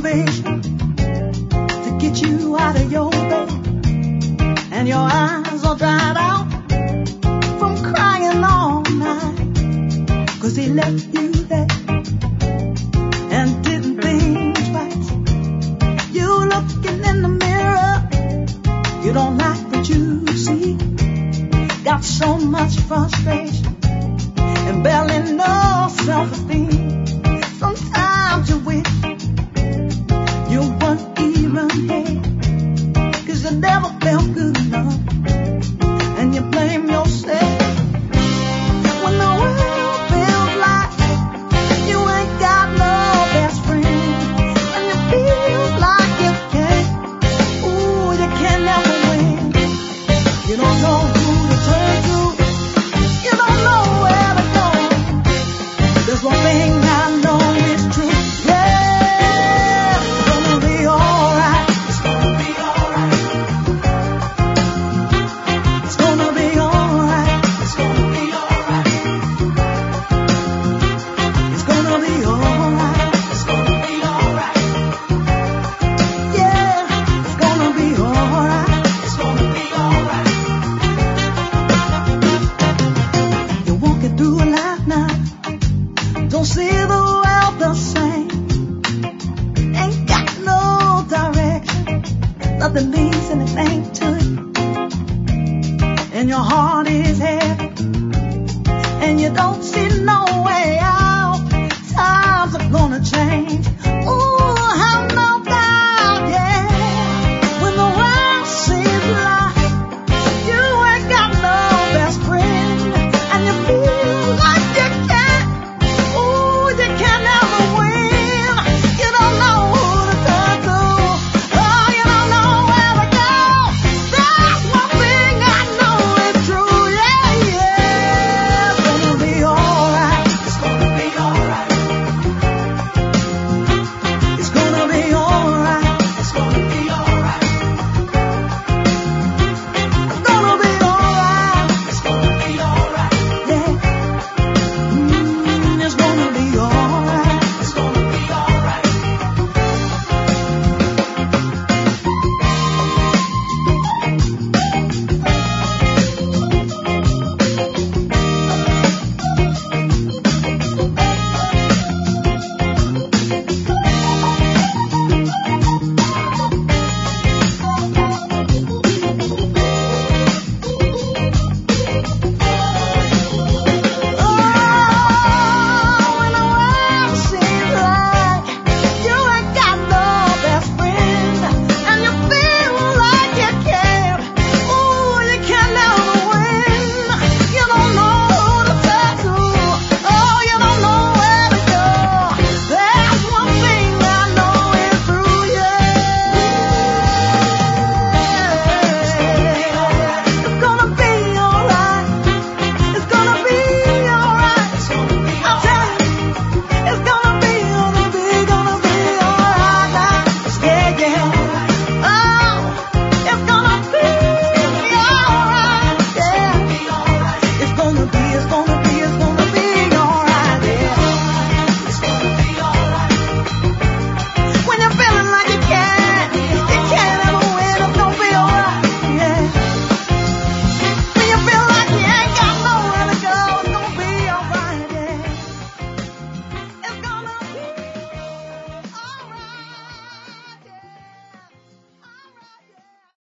motivation to get you out of your bed, and your eyes are dried out from crying all night, 'cause he left you there and didn't think twice. You looking in the mirror, you don't like what you see, got so much frustration and barely no self-esteem. Sometimes you wish you weren't even here, 'cause you never felt good enough, and you blame yourself when the world feels like you ain't got no best friend, and you feel like you can't, ooh, you can never win. You don't know who to turn to, you don't know where to go. There's one thing I know is true, yeah, it's gonna be alright. It's gonna be alright. It's gonna be alright. It's gonna be alright. It's gonna be alright. It's gonna be alright. Yeah, it's gonna be alright. It's gonna be alright. You're walking through life now, don't see the world the same, ain't got no direction, nothing means anything to you, and your heart is heavy, and you don't see no way out. Times are gonna change, ooh,